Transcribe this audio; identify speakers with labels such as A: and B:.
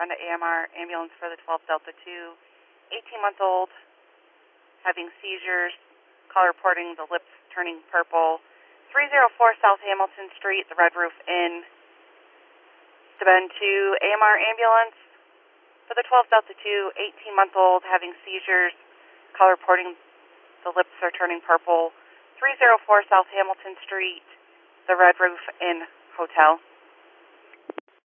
A: on the AMR ambulance for the 12 Delta 2, 18-month-old, having seizures, call reporting the lips turning purple, 304 South Hamilton Street, the Red Roof Inn. Been to AMR ambulance for the 12 Delta 2, 18-month-old, having seizures, call reporting the lips are turning purple, 304 South Hamilton Street, the Red Roof Inn Hotel.